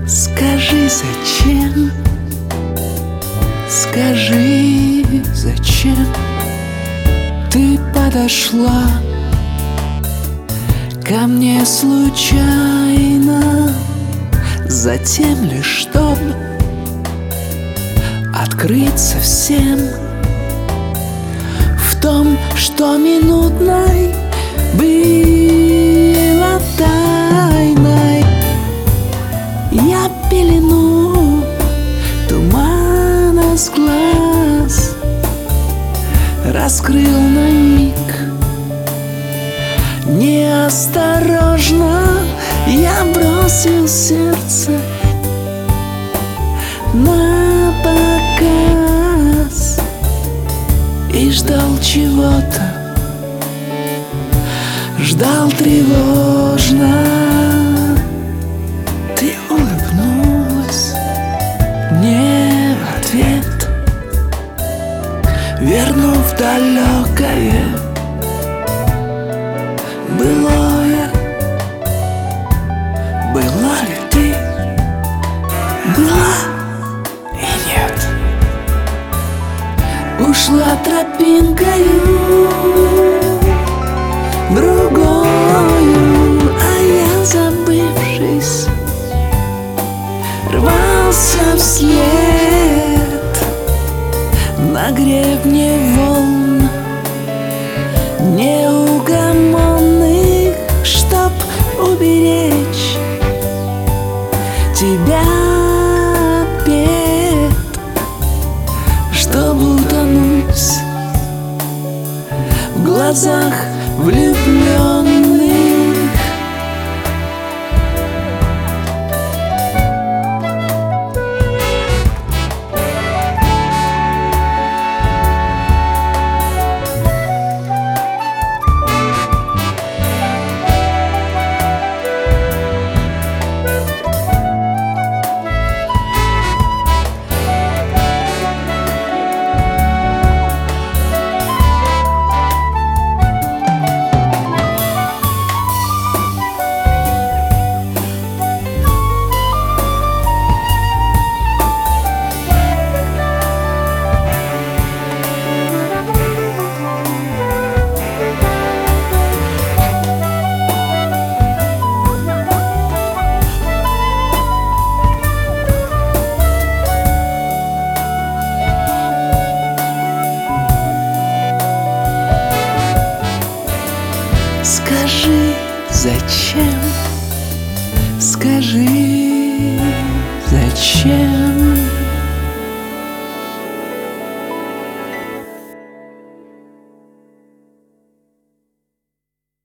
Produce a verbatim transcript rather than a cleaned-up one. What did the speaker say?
Скажи, зачем? Скажи, зачем ты подошла ко мне случайно? Затем лишь чтоб открыться всем в том, что минутной было тайной. Я пелену тумана с глаз раскрыл на миг. Неосторожно я бросил сердце на показ и ждал чего-то, ждал тревожно. Ты улыбнулась мне в ответ, вернув далекое былое. Была ли ты? Была и нет. Ушла тропинкою другою, а я, забывшись, рвался вслед на гребне волн неугомонных, чтоб уберечь тебя от бед, чтоб утонуть в глазах влюбленных. Скажи, зачем? Скажи, зачем?